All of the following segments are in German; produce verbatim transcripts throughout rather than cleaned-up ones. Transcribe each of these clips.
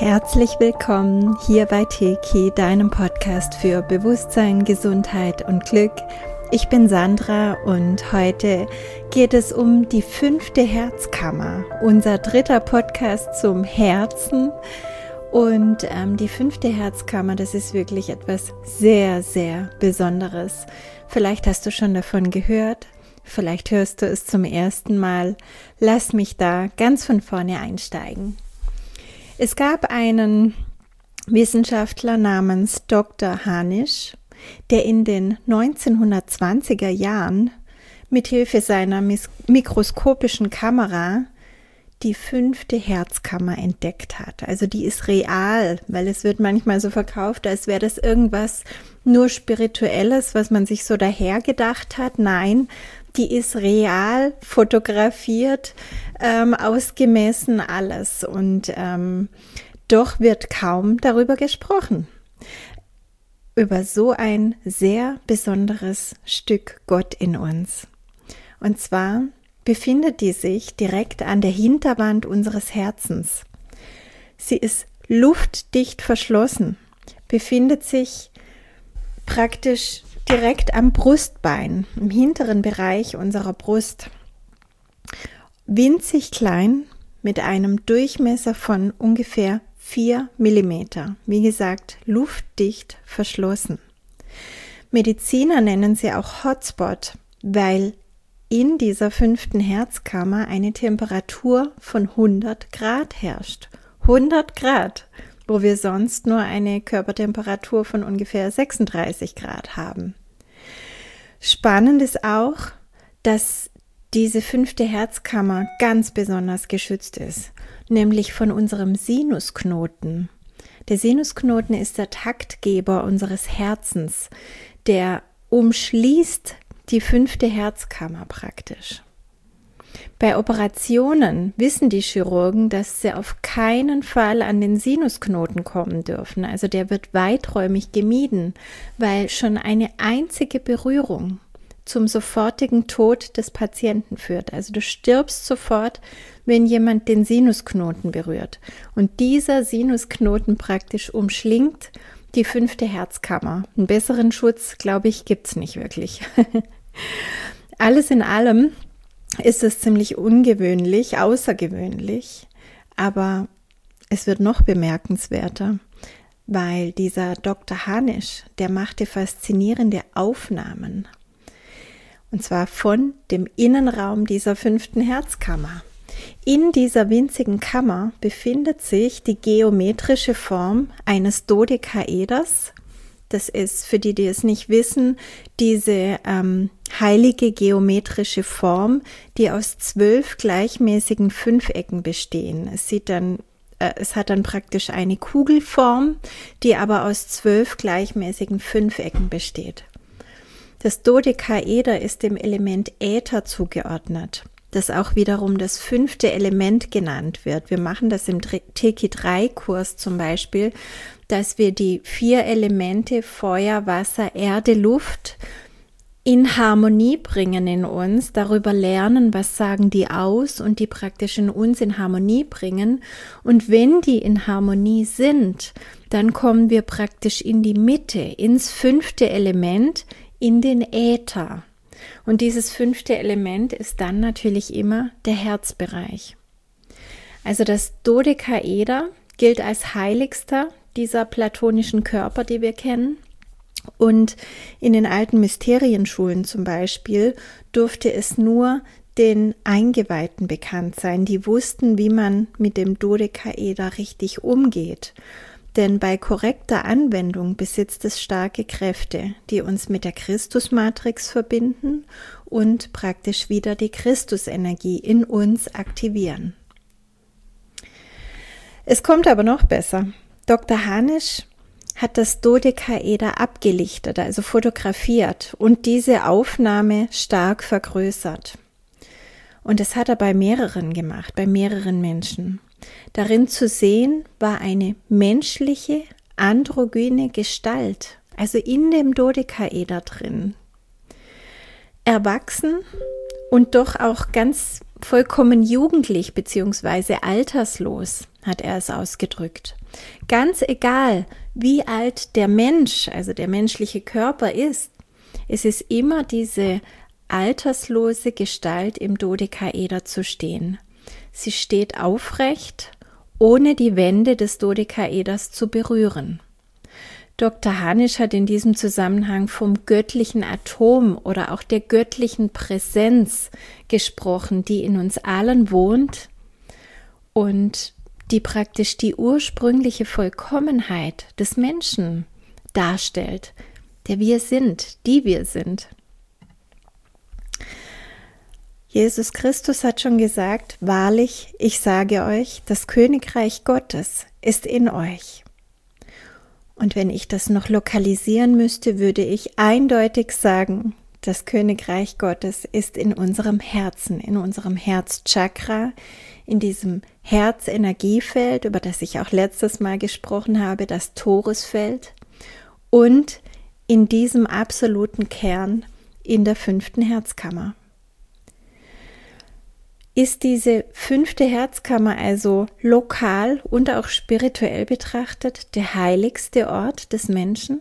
Herzlich willkommen hier bei Teki, deinem Podcast für Bewusstsein, Gesundheit und Glück. Ich bin Sandra und heute geht es um die fünfte Herzkammer, unser dritter Podcast zum Herzen. Und ähm, die fünfte Herzkammer, das ist wirklich etwas sehr, sehr Besonderes. Vielleicht hast du schon davon gehört, vielleicht hörst du es zum ersten Mal. Lass mich da ganz von vorne einsteigen. Es gab einen Wissenschaftler namens Doktor Hanisch, der in den neunzehnhundertzwanziger Jahren mithilfe seiner mikroskopischen Kamera die fünfte Herzkammer entdeckt hat. Also die ist real, weil es wird manchmal so verkauft, als wäre das irgendwas nur Spirituelles, was man sich so daher gedacht hat. Nein, die ist real, fotografiert, ähm, ausgemessen, alles. Und ähm, doch wird kaum darüber gesprochen. Über so ein sehr besonderes Stück Gott in uns. Und zwar befindet die sich direkt an der Hinterwand unseres Herzens. Sie ist luftdicht verschlossen, befindet sich praktisch direkt am Brustbein, im hinteren Bereich unserer Brust. Winzig klein, mit einem Durchmesser von ungefähr vier Millimeter. Wie gesagt, luftdicht verschlossen. Mediziner nennen sie auch Hotspot, weil in dieser fünften Herzkammer eine Temperatur von hundert Grad herrscht. hundert Grad, wo wir sonst nur eine Körpertemperatur von ungefähr sechsunddreißig Grad haben. Spannend ist auch, dass diese fünfte Herzkammer ganz besonders geschützt ist, nämlich von unserem Sinusknoten. Der Sinusknoten ist der Taktgeber unseres Herzens, der umschließt die fünfte Herzkammer praktisch. Bei Operationen wissen die Chirurgen, dass sie auf keinen Fall an den Sinusknoten kommen dürfen. Also der wird weiträumig gemieden, weil schon eine einzige Berührung zum sofortigen Tod des Patienten führt. Also du stirbst sofort, wenn jemand den Sinusknoten berührt. Und dieser Sinusknoten praktisch umschlingt die fünfte Herzkammer. Einen besseren Schutz, glaube ich, gibt es nicht wirklich. Alles in allem ist es ziemlich ungewöhnlich, außergewöhnlich, aber es wird noch bemerkenswerter, weil dieser Doktor Hanisch, der machte faszinierende Aufnahmen, und zwar von dem Innenraum dieser fünften Herzkammer. In dieser winzigen Kammer befindet sich die geometrische Form eines Dodekaeders. Das ist, für die, die es nicht wissen, diese ähm, heilige geometrische Form, die aus zwölf gleichmäßigen Fünfecken bestehen. Es sieht dann, äh, es hat dann praktisch eine Kugelform, die aber aus zwölf gleichmäßigen Fünfecken besteht. Das Dodekaeder ist dem Element Äther zugeordnet, das auch wiederum das fünfte Element genannt wird. Wir machen das im Teki drei Kurs zum Beispiel, dass wir die vier Elemente Feuer, Wasser, Erde, Luft in Harmonie bringen in uns, darüber lernen, was sagen die aus und die praktisch in uns in Harmonie bringen. Und wenn die in Harmonie sind, dann kommen wir praktisch in die Mitte, ins fünfte Element, in den Äther. Und dieses fünfte Element ist dann natürlich immer der Herzbereich. Also das Dodekaeder gilt als heiligster dieser platonischen Körper, die wir kennen. Und in den alten Mysterienschulen zum Beispiel durfte es nur den Eingeweihten bekannt sein, die wussten, wie man mit dem Dodekaeder richtig umgeht. Denn bei korrekter Anwendung besitzt es starke Kräfte, die uns mit der Christusmatrix verbinden und praktisch wieder die Christusenergie in uns aktivieren. Es kommt aber noch besser. Doktor Hanisch hat das Dodekaeder abgelichtet, also fotografiert und diese Aufnahme stark vergrößert. Und das hat er bei mehreren gemacht, bei mehreren Menschen. Darin zu sehen war eine menschliche, androgyne Gestalt, also in dem Dodekaeder drin. Erwachsen und doch auch ganz vollkommen jugendlich bzw. alterslos. hat er es ausgedrückt. Ganz egal, wie alt der Mensch, also der menschliche Körper ist, es ist immer diese alterslose Gestalt im Dodekaeder zu stehen. Sie steht aufrecht, ohne die Wände des Dodekaeders zu berühren. Doktor Hanisch hat in diesem Zusammenhang vom göttlichen Atom oder auch der göttlichen Präsenz gesprochen, die in uns allen wohnt und die praktisch die ursprüngliche Vollkommenheit des Menschen darstellt, der wir sind, die wir sind. Jesus Christus hat schon gesagt, wahrlich, ich sage euch, das Königreich Gottes ist in euch. Und wenn ich das noch lokalisieren müsste, würde ich eindeutig sagen, das Königreich Gottes ist in unserem Herzen, in unserem Herzchakra, in diesem Herzenergiefeld, über das ich auch letztes Mal gesprochen habe, das Torusfeld, und in diesem absoluten Kern in der fünften Herzkammer. Ist diese fünfte Herzkammer also lokal und auch spirituell betrachtet der heiligste Ort des Menschen?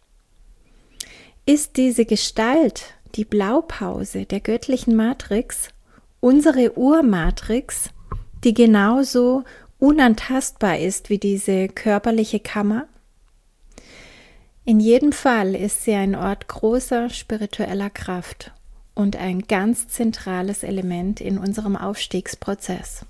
Ist diese Gestalt, die Blaupause der göttlichen Matrix, unsere Urmatrix, die genauso unantastbar ist wie diese körperliche Kammer? In jedem Fall ist sie ein Ort großer spiritueller Kraft und ein ganz zentrales Element in unserem Aufstiegsprozess.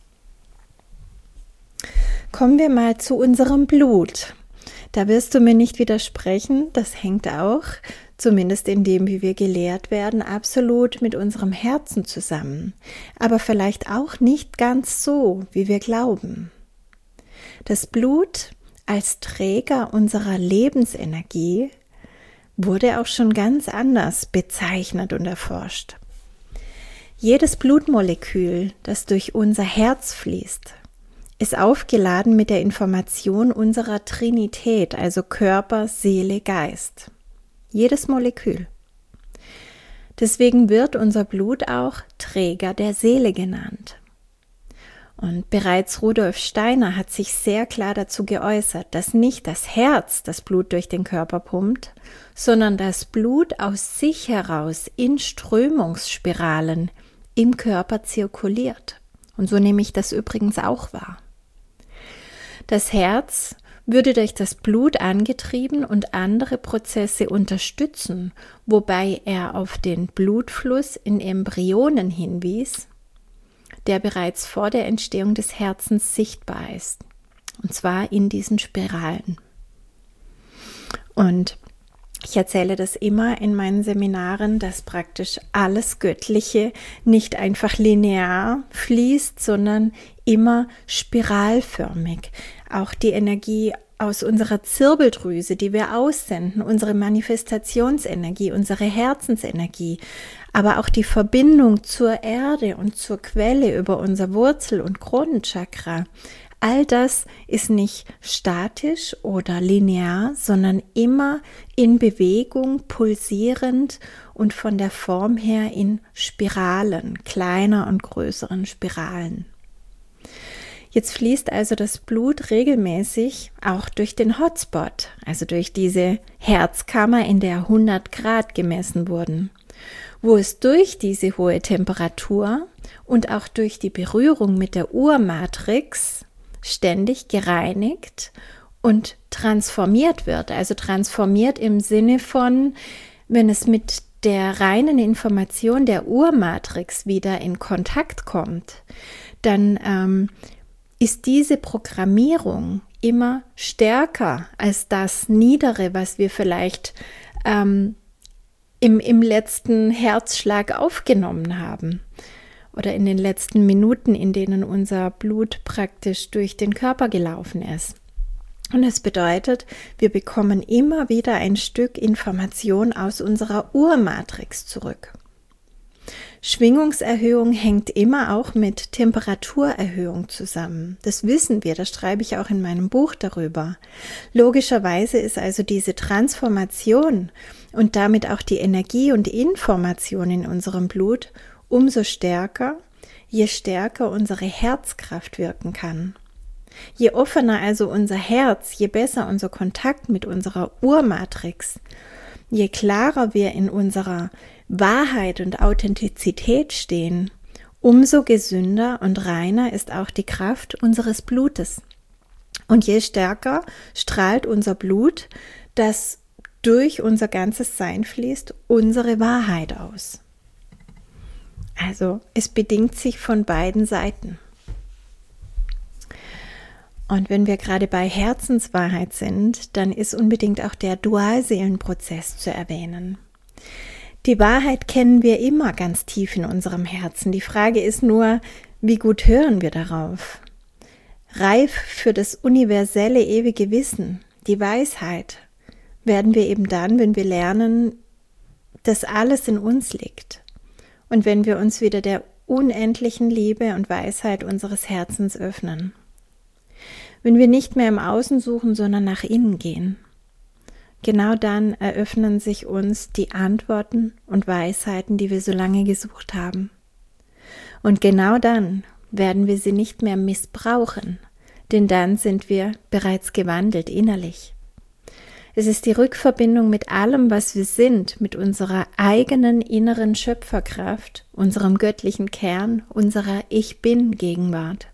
Kommen wir mal zu unserem Blut. Da wirst du mir nicht widersprechen, das hängt auch, zumindest in dem, wie wir gelehrt werden, absolut mit unserem Herzen zusammen, aber vielleicht auch nicht ganz so, wie wir glauben. Das Blut als Träger unserer Lebensenergie wurde auch schon ganz anders bezeichnet und erforscht. Jedes Blutmolekül, das durch unser Herz fließt, ist aufgeladen mit der Information unserer Trinität, also Körper, Seele, Geist. Jedes Molekül. Deswegen wird unser Blut auch Träger der Seele genannt. Und bereits Rudolf Steiner hat sich sehr klar dazu geäußert, dass nicht das Herz das Blut durch den Körper pumpt, sondern das Blut aus sich heraus in Strömungsspiralen im Körper zirkuliert. Und so nehme ich das übrigens auch wahr. Das Herz würde durch das Blut angetrieben und andere Prozesse unterstützen, wobei er auf den Blutfluss in Embryonen hinwies, der bereits vor der Entstehung des Herzens sichtbar ist, und zwar in diesen Spiralen. Und ich erzähle das immer in meinen Seminaren, dass praktisch alles Göttliche nicht einfach linear fließt, sondern immer spiralförmig. Auch die Energie aus unserer Zirbeldrüse, die wir aussenden, unsere Manifestationsenergie, unsere Herzensenergie, aber auch die Verbindung zur Erde und zur Quelle über unser Wurzel- und Kronenchakra. All das ist nicht statisch oder linear, sondern immer in Bewegung, pulsierend und von der Form her in Spiralen, kleiner und größeren Spiralen. Jetzt fließt also das Blut regelmäßig auch durch den Hotspot, also durch diese Herzkammer, in der hundert Grad gemessen wurden, wo es durch diese hohe Temperatur und auch durch die Berührung mit der Urmatrix ständig gereinigt und transformiert wird. Also transformiert im Sinne von, wenn es mit der reinen Information der Urmatrix wieder in Kontakt kommt, dann ähm, ist diese Programmierung immer stärker als das Niedere, was wir vielleicht ähm, im, im letzten Herzschlag aufgenommen haben oder in den letzten Minuten, in denen unser Blut praktisch durch den Körper gelaufen ist. Und das bedeutet, wir bekommen immer wieder ein Stück Information aus unserer Urmatrix zurück. Schwingungserhöhung hängt immer auch mit Temperaturerhöhung zusammen. Das wissen wir, das schreibe ich auch in meinem Buch darüber. Logischerweise ist also diese Transformation und damit auch die Energie und Information in unserem Blut umso stärker, je stärker unsere Herzkraft wirken kann. Je offener also unser Herz, je besser unser Kontakt mit unserer Urmatrix, je klarer wir in unserer Wahrheit und Authentizität stehen, umso gesünder und reiner ist auch die Kraft unseres Blutes. Und je stärker strahlt unser Blut, das durch unser ganzes Sein fließt, unsere Wahrheit aus. Also es bedingt sich von beiden Seiten. Und wenn wir gerade bei Herzenswahrheit sind, dann ist unbedingt auch der Dualseelenprozess zu erwähnen. Die Wahrheit kennen wir immer ganz tief in unserem Herzen. Die Frage ist nur, wie gut hören wir darauf? Reif für das universelle, ewige Wissen, die Weisheit, werden wir eben dann, wenn wir lernen, dass alles in uns liegt und wenn wir uns wieder der unendlichen Liebe und Weisheit unseres Herzens öffnen. Wenn wir nicht mehr im Außen suchen, sondern nach innen gehen. Genau dann eröffnen sich uns die Antworten und Weisheiten, die wir so lange gesucht haben. Und genau dann werden wir sie nicht mehr missbrauchen, denn dann sind wir bereits gewandelt innerlich. Es ist die Rückverbindung mit allem, was wir sind, mit unserer eigenen inneren Schöpferkraft, unserem göttlichen Kern, unserer Ich-Bin-Gegenwart.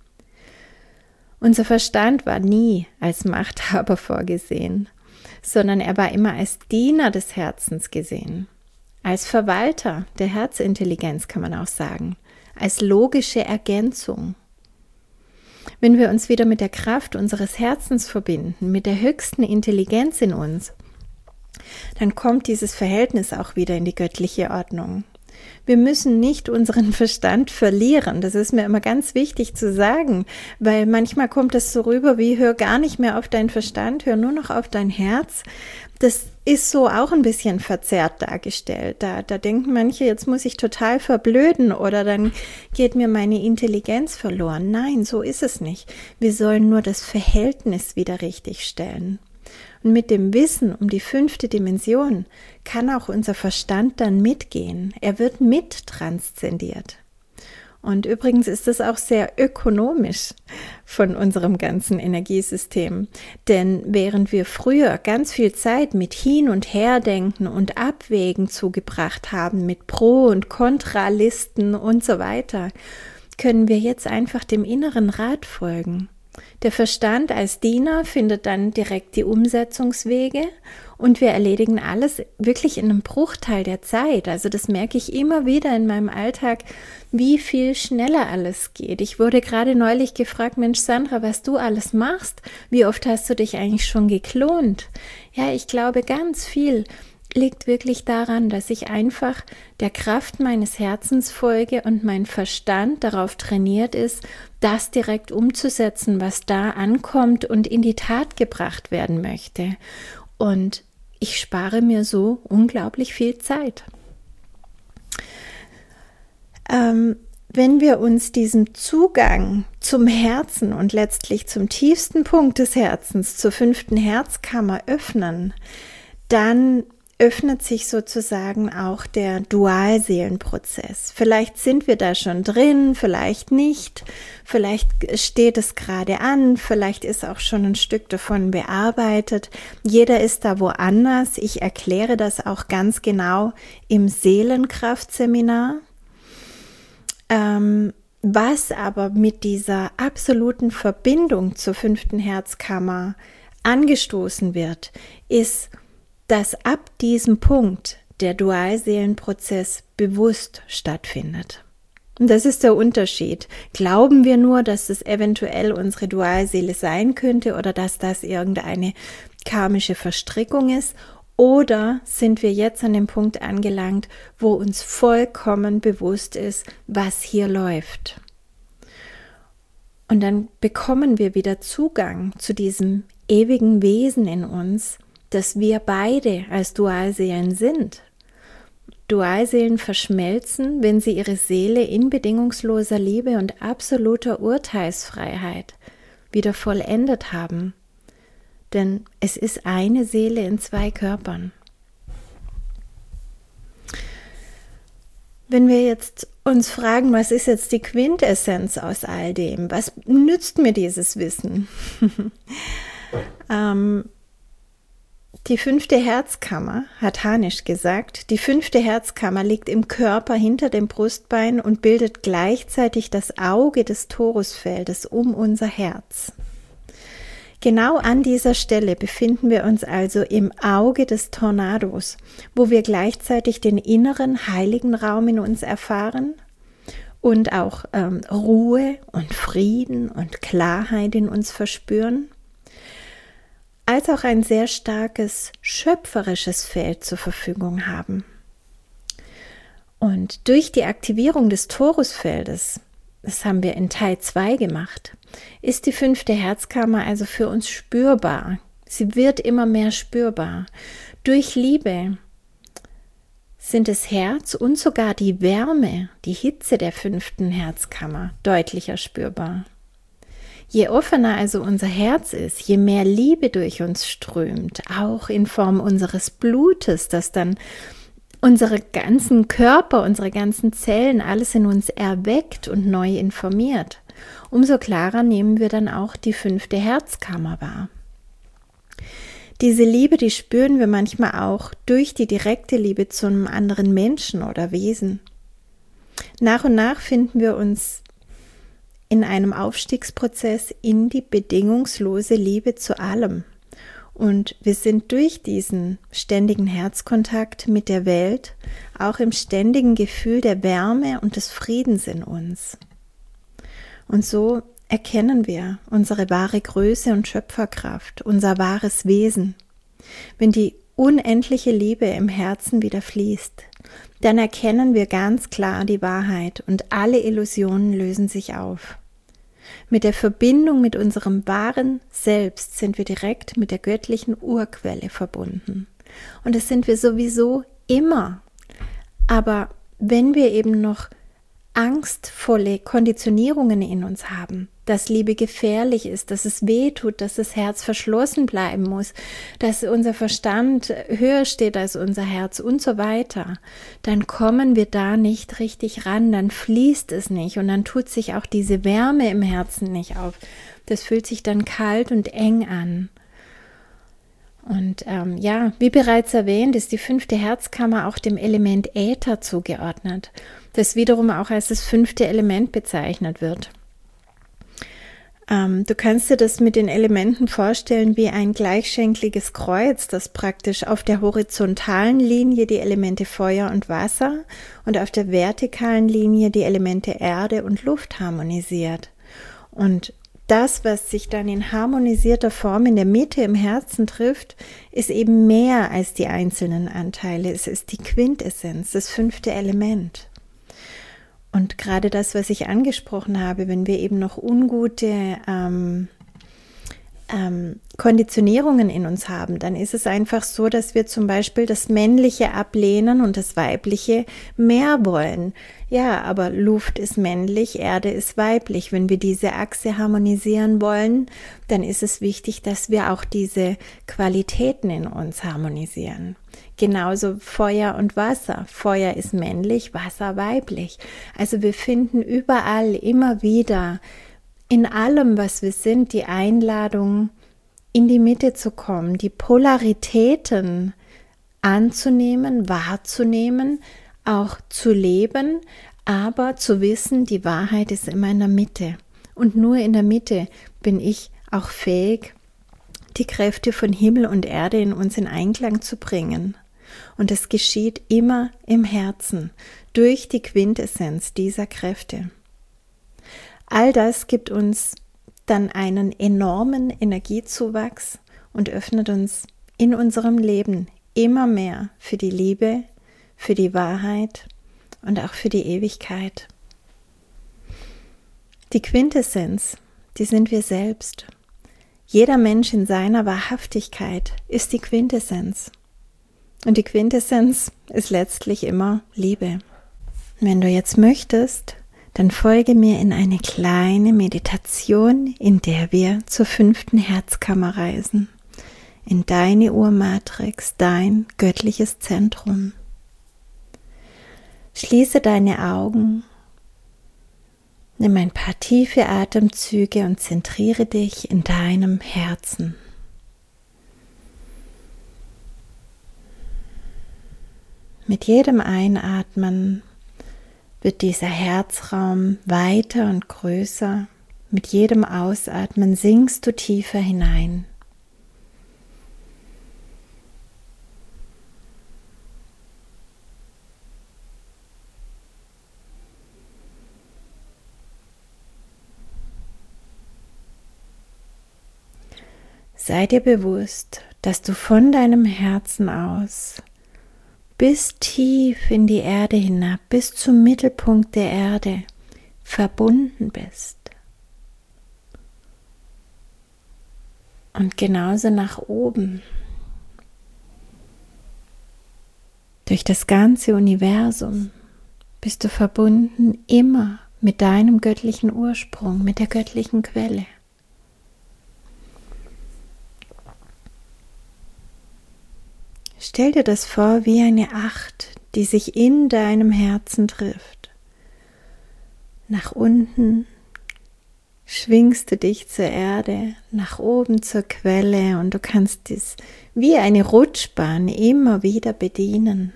Unser Verstand war nie als Machthaber vorgesehen, sondern er war immer als Diener des Herzens gesehen, als Verwalter der Herzintelligenz kann man auch sagen, als logische Ergänzung. Wenn wir uns wieder mit der Kraft unseres Herzens verbinden, mit der höchsten Intelligenz in uns, dann kommt dieses Verhältnis auch wieder in die göttliche Ordnung. Wir müssen nicht unseren Verstand verlieren, das ist mir immer ganz wichtig zu sagen, weil manchmal kommt es so rüber wie, hör gar nicht mehr auf deinen Verstand, hör nur noch auf dein Herz. Das ist so auch ein bisschen verzerrt dargestellt. Da, da denken manche, jetzt muss ich total verblöden oder dann geht mir meine Intelligenz verloren. Nein, so ist es nicht. Wir sollen nur das Verhältnis wieder richtig stellen. Und mit dem Wissen um die fünfte Dimension kann auch unser Verstand dann mitgehen. Er wird mit transzendiert. Und übrigens ist das auch sehr ökonomisch von unserem ganzen Energiesystem. Denn während wir früher ganz viel Zeit mit Hin- und Herdenken und Abwägen zugebracht haben, mit Pro- und Kontralisten und so weiter, können wir jetzt einfach dem inneren Rat folgen. Der Verstand als Diener findet dann direkt die Umsetzungswege und wir erledigen alles wirklich in einem Bruchteil der Zeit. Also das merke ich immer wieder in meinem Alltag, wie viel schneller alles geht. Ich wurde gerade neulich gefragt, Mensch Sandra, was du alles machst, wie oft hast du dich eigentlich schon geklont? Ja, ich glaube ganz viel liegt wirklich daran, dass ich einfach der Kraft meines Herzens folge und mein Verstand darauf trainiert ist, das direkt umzusetzen, was da ankommt und in die Tat gebracht werden möchte. Und ich spare mir so unglaublich viel Zeit. Ähm, wenn wir uns diesem Zugang zum Herzen und letztlich zum tiefsten Punkt des Herzens, zur fünften Herzkammer öffnen, dann öffnet sich sozusagen auch der Dualseelenprozess. Vielleicht sind wir da schon drin, vielleicht nicht, vielleicht steht es gerade an, vielleicht ist auch schon ein Stück davon bearbeitet. Jeder ist da woanders. Ich erkläre das auch ganz genau im Seelenkraftseminar. Ähm, was aber mit dieser absoluten Verbindung zur fünften Herzkammer angestoßen wird, ist, dass ab diesem Punkt der Dualseelenprozess bewusst stattfindet. Und das ist der Unterschied. Glauben wir nur, dass es eventuell unsere Dualseele sein könnte oder dass das irgendeine karmische Verstrickung ist, oder sind wir jetzt an dem Punkt angelangt, wo uns vollkommen bewusst ist, was hier läuft. Und dann bekommen wir wieder Zugang zu diesem ewigen Wesen in uns, dass wir beide als Dualseelen sind. Dualseelen verschmelzen, wenn sie ihre Seele in bedingungsloser Liebe und absoluter Urteilsfreiheit wieder vollendet haben. Denn es ist eine Seele in zwei Körpern. Wenn wir jetzt uns fragen, was ist jetzt die Quintessenz aus all dem? Was nützt mir dieses Wissen? ähm, die fünfte Herzkammer, hat Hanisch gesagt, die fünfte Herzkammer liegt im Körper hinter dem Brustbein und bildet gleichzeitig das Auge des Torusfeldes um unser Herz. Genau an dieser Stelle befinden wir uns also im Auge des Tornados, wo wir gleichzeitig den inneren heiligen Raum in uns erfahren und auch ähm, Ruhe und Frieden und Klarheit in uns verspüren, als auch ein sehr starkes schöpferisches Feld zur Verfügung haben. Und durch die Aktivierung des Torusfeldes, das haben wir in Teil zwei gemacht, ist die fünfte Herzkammer also für uns spürbar. Sie wird immer mehr spürbar. Durch Liebe sind das Herz und sogar die Wärme, die Hitze der fünften Herzkammer deutlicher spürbar. Je offener also unser Herz ist, je mehr Liebe durch uns strömt, auch in Form unseres Blutes, das dann unsere ganzen Körper, unsere ganzen Zellen, alles in uns erweckt und neu informiert, umso klarer nehmen wir dann auch die fünfte Herzkammer wahr. Diese Liebe, die spüren wir manchmal auch durch die direkte Liebe zu einem anderen Menschen oder Wesen. Nach und nach finden wir uns in einem Aufstiegsprozess in die bedingungslose Liebe zu allem. Und wir sind durch diesen ständigen Herzkontakt mit der Welt auch im ständigen Gefühl der Wärme und des Friedens in uns. Und so erkennen wir unsere wahre Größe und Schöpferkraft, unser wahres Wesen. Wenn die unendliche Liebe im Herzen wieder fließt, dann erkennen wir ganz klar die Wahrheit und alle Illusionen lösen sich auf. Mit der Verbindung mit unserem wahren Selbst sind wir direkt mit der göttlichen Urquelle verbunden. Und das sind wir sowieso immer. Aber wenn wir eben noch angstvolle Konditionierungen in uns haben, dass Liebe gefährlich ist, dass es weh tut, dass das Herz verschlossen bleiben muss, dass unser Verstand höher steht als unser Herz und so weiter, dann kommen wir da nicht richtig ran, dann fließt es nicht und dann tut sich auch diese Wärme im Herzen nicht auf. Das fühlt sich dann kalt und eng an. Und ähm, ja, wie bereits erwähnt, ist die fünfte Herzkammer auch dem Element Äther zugeordnet, das wiederum auch als das fünfte Element bezeichnet wird. Ähm, du kannst dir das mit den Elementen vorstellen wie ein gleichschenkliges Kreuz, das praktisch auf der horizontalen Linie die Elemente Feuer und Wasser und auf der vertikalen Linie die Elemente Erde und Luft harmonisiert. Und das, was sich dann in harmonisierter Form in der Mitte im Herzen trifft, ist eben mehr als die einzelnen Anteile. Es ist die Quintessenz, das fünfte Element. Und gerade das, was ich angesprochen habe, wenn wir eben noch ungute ähm, ähm, Konditionierungen in uns haben, dann ist es einfach so, dass wir zum Beispiel das Männliche ablehnen und das Weibliche mehr wollen. Ja, aber Luft ist männlich, Erde ist weiblich. Wenn wir diese Achse harmonisieren wollen, dann ist es wichtig, dass wir auch diese Qualitäten in uns harmonisieren. Genauso Feuer und Wasser. Feuer ist männlich, Wasser weiblich. Also wir finden überall immer wieder in allem, was wir sind, die Einladung, in die Mitte zu kommen, die Polaritäten anzunehmen, wahrzunehmen, auch zu leben, aber zu wissen, die Wahrheit ist immer in der Mitte. Und nur in der Mitte bin ich auch fähig, die Kräfte von Himmel und Erde in uns in Einklang zu bringen. Und es geschieht immer im Herzen, durch die Quintessenz dieser Kräfte. All das gibt uns dann einen enormen Energiezuwachs und öffnet uns in unserem Leben immer mehr für die Liebe, für die Wahrheit und auch für die Ewigkeit. Die Quintessenz, die sind wir selbst. Jeder Mensch in seiner Wahrhaftigkeit ist die Quintessenz. Und die Quintessenz ist letztlich immer Liebe. Wenn du jetzt möchtest, dann folge mir in eine kleine Meditation, in der wir zur fünften Herzkammer reisen, in deine Urmatrix, dein göttliches Zentrum. Schließe deine Augen Nimm ein paar tiefe Atemzüge und zentriere dich in deinem Herzen. Mit jedem Einatmen wird dieser Herzraum weiter und größer. Mit jedem Ausatmen sinkst du tiefer hinein. Sei dir bewusst, dass du von deinem Herzen aus bis tief in die Erde hinab, bis zum Mittelpunkt der Erde verbunden bist. Und genauso nach oben. Durch das ganze Universum bist du verbunden immer mit deinem göttlichen Ursprung, mit der göttlichen Quelle. Stell dir das vor wie eine Acht, die sich in deinem Herzen trifft. Nach unten schwingst du dich zur Erde, nach oben zur Quelle und du kannst dies wie eine Rutschbahn immer wieder bedienen.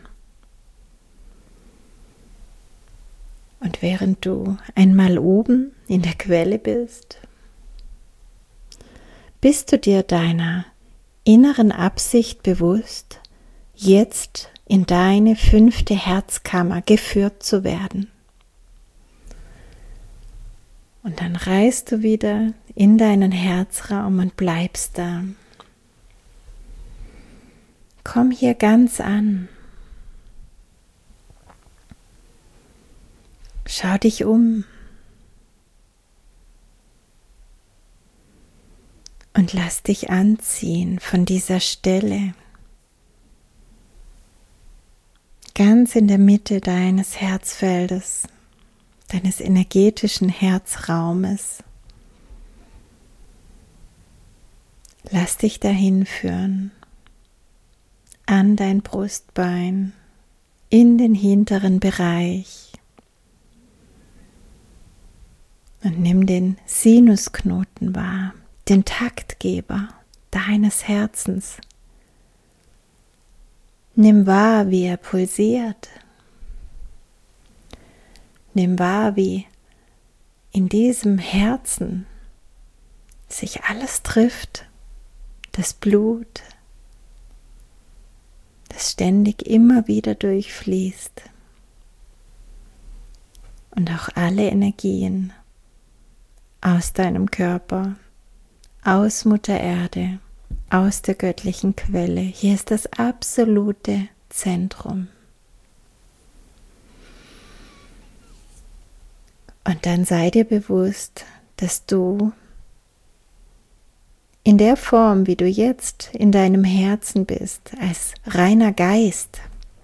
Und während du einmal oben in der Quelle bist, bist du dir deiner inneren Absicht bewusst, jetzt in deine fünfte Herzkammer geführt zu werden. Und dann reist du wieder in deinen Herzraum und bleibst da. Komm hier ganz an. Schau dich um. Und lass dich anziehen von dieser Stelle. Ganz in der Mitte deines Herzfeldes, deines energetischen Herzraumes. Lass dich dahin führen, an dein Brustbein, in den hinteren Bereich und nimm den Sinusknoten wahr, den Taktgeber deines Herzens. Nimm wahr, wie er pulsiert. Nimm wahr, wie in diesem Herzen sich alles trifft, das Blut, das ständig immer wieder durchfließt und auch alle Energien aus deinem Körper, aus Mutter Erde, aus der göttlichen Quelle. Hier ist das absolute Zentrum. Und dann sei dir bewusst, dass du in der Form, wie du jetzt in deinem Herzen bist, als reiner Geist,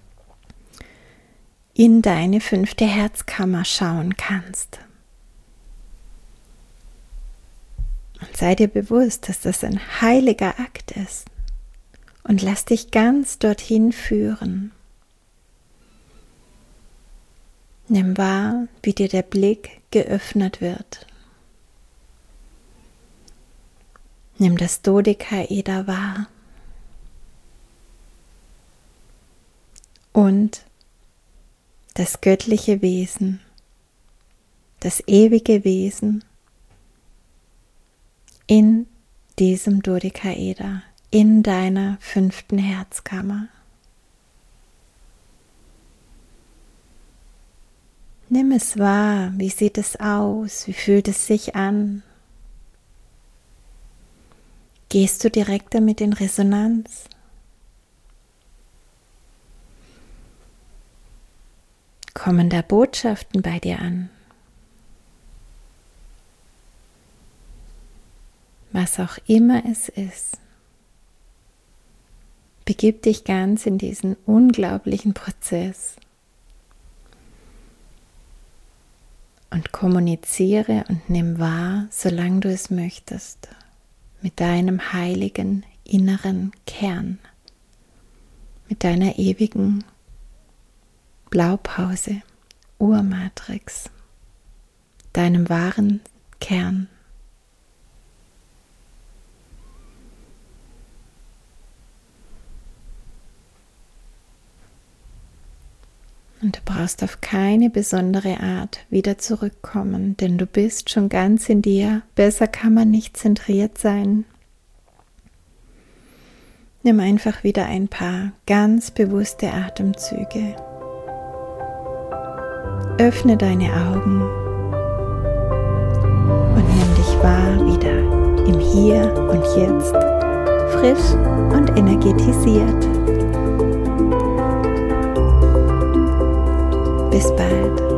in deine fünfte Herzkammer schauen kannst. Und sei dir bewusst, dass das ein heiliger Akt ist. Und lass dich ganz dorthin führen. Nimm wahr, wie dir der Blick geöffnet wird. Nimm das Dodekaeder wahr. Und das göttliche Wesen, das ewige Wesen, in diesem Dodekaeder, in deiner fünften Herzkammer. Nimm es wahr, wie sieht es aus, wie fühlt es sich an? Gehst du direkt damit in Resonanz? Kommen da Botschaften bei dir an? Was auch immer es ist, begib dich ganz in diesen unglaublichen Prozess und kommuniziere und nimm wahr, solange du es möchtest, mit deinem heiligen inneren Kern, mit deiner ewigen Blaupause, Urmatrix, deinem wahren Kern. Und du brauchst auf keine besondere Art wieder zurückkommen, denn du bist schon ganz in dir. Besser kann man nicht zentriert sein. Nimm einfach wieder ein paar ganz bewusste Atemzüge. Öffne deine Augen und nimm dich wahr wieder im Hier und Jetzt, frisch und energetisiert. Bis bald.